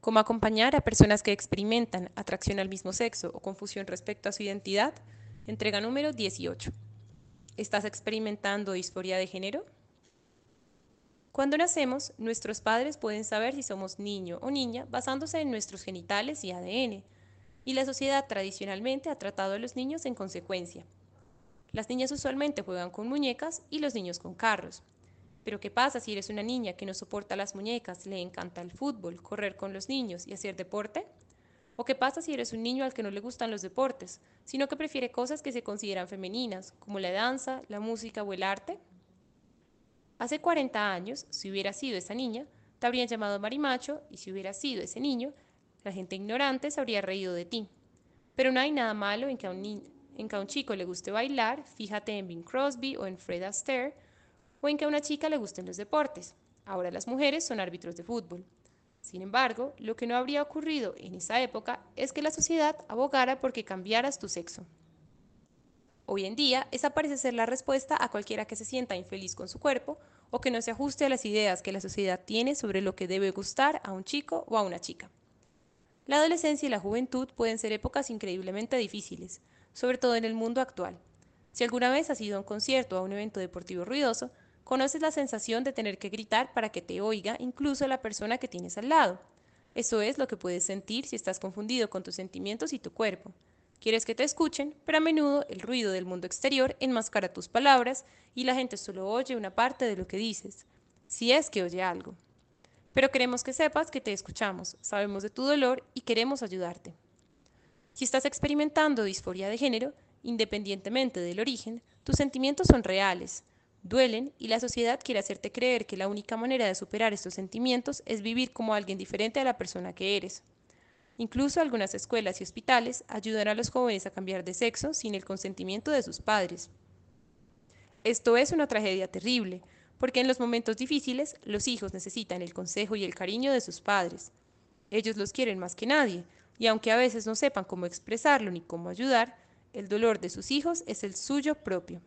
cómo acompañar a personas que experimentan atracción al mismo sexo o confusión respecto a su identidad, entrega número 18. ¿Estás experimentando disforia de género? Cuando nacemos, nuestros padres pueden saber si somos niño o niña basándose en nuestros genitales y ADN, y la sociedad tradicionalmente ha tratado a los niños en consecuencia. Las niñas usualmente juegan con muñecas y los niños con carros. Pero ¿qué pasa si eres una niña que no soporta las muñecas, le encanta el fútbol, correr con los niños y hacer deporte? ¿O qué pasa si eres un niño al que no le gustan los deportes, sino que prefiere cosas que se consideran femeninas, como la danza, la música o el arte? Hace 40 años, si hubieras sido esa niña, te habrían llamado marimacho, y si hubieras sido ese niño, la gente ignorante se habría reído de ti. Pero no hay nada malo en que a un chico le guste bailar, fíjate en Bing Crosby o en Fred Astaire, o en que a una chica le gusten los deportes. Ahora las mujeres son árbitros de fútbol. Sin embargo, lo que no habría ocurrido en esa época es que la sociedad abogara por que cambiaras tu sexo. Hoy en día, esa parece ser la respuesta a cualquiera que se sienta infeliz con su cuerpo o que no se ajuste a las ideas que la sociedad tiene sobre lo que debe gustar a un chico o a una chica. La adolescencia y la juventud pueden ser épocas increíblemente difíciles, sobre todo en el mundo actual. Si alguna vez has ido a un concierto o a un evento deportivo ruidoso, conoces la sensación de tener que gritar para que te oiga incluso la persona que tienes al lado. Eso es lo que puedes sentir si estás confundido con tus sentimientos y tu cuerpo. Quieres que te escuchen, pero a menudo el ruido del mundo exterior enmascara tus palabras y la gente solo oye una parte de lo que dices, si es que oye algo. Pero queremos que sepas que te escuchamos, sabemos de tu dolor y queremos ayudarte. Si estás experimentando disforia de género, independientemente del origen, tus sentimientos son reales, duelen y la sociedad quiere hacerte creer que la única manera de superar estos sentimientos es vivir como alguien diferente a la persona que eres. Incluso algunas escuelas y hospitales ayudan a los jóvenes a cambiar de sexo sin el consentimiento de sus padres. Esto es una tragedia terrible, porque en los momentos difíciles los hijos necesitan el consejo y el cariño de sus padres. Ellos los quieren más que nadie, y aunque a veces no sepan cómo expresarlo ni cómo ayudar, el dolor de sus hijos es el suyo propio.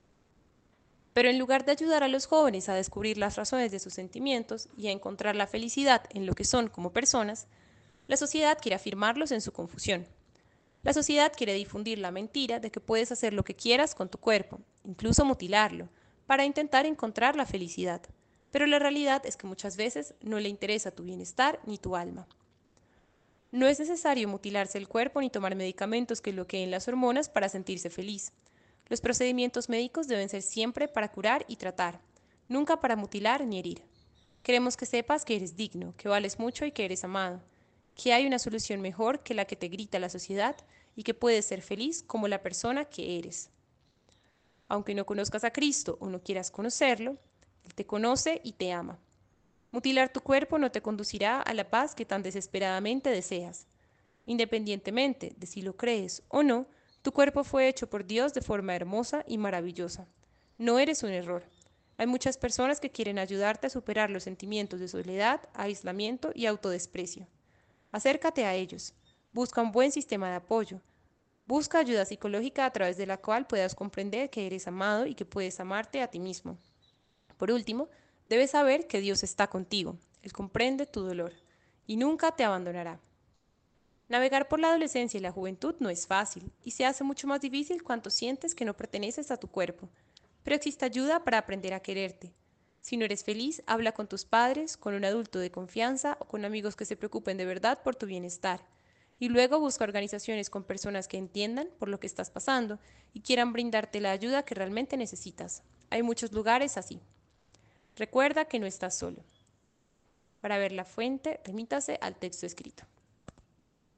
Pero en lugar de ayudar a los jóvenes a descubrir las razones de sus sentimientos y a encontrar la felicidad en lo que son como personas, la sociedad quiere afirmarlos en su confusión. La sociedad quiere difundir la mentira de que puedes hacer lo que quieras con tu cuerpo, incluso mutilarlo, para intentar encontrar la felicidad. Pero la realidad es que muchas veces no le interesa tu bienestar ni tu alma. No es necesario mutilarse el cuerpo ni tomar medicamentos que bloqueen las hormonas para sentirse feliz. Los procedimientos médicos deben ser siempre para curar y tratar, nunca para mutilar ni herir. Queremos que sepas que eres digno, que vales mucho y que eres amado, que hay una solución mejor que la que te grita la sociedad y que puedes ser feliz como la persona que eres. Aunque no conozcas a Cristo o no quieras conocerlo, Él te conoce y te ama. Mutilar tu cuerpo no te conducirá a la paz que tan desesperadamente deseas. Independientemente de si lo crees o no, tu cuerpo fue hecho por Dios de forma hermosa y maravillosa. No eres un error. Hay muchas personas que quieren ayudarte a superar los sentimientos de soledad, aislamiento y autodesprecio. Acércate a ellos. Busca un buen sistema de apoyo. Busca ayuda psicológica a través de la cual puedas comprender que eres amado y que puedes amarte a ti mismo. Por último, debes saber que Dios está contigo. Él comprende tu dolor y nunca te abandonará. Navegar por la adolescencia y la juventud no es fácil y se hace mucho más difícil cuando sientes que no perteneces a tu cuerpo, pero existe ayuda para aprender a quererte. Si no eres feliz, habla con tus padres, con un adulto de confianza o con amigos que se preocupen de verdad por tu bienestar. Y luego busca organizaciones con personas que entiendan por lo que estás pasando y quieran brindarte la ayuda que realmente necesitas. Hay muchos lugares así. Recuerda que no estás solo. Para ver la fuente, remítase al texto escrito.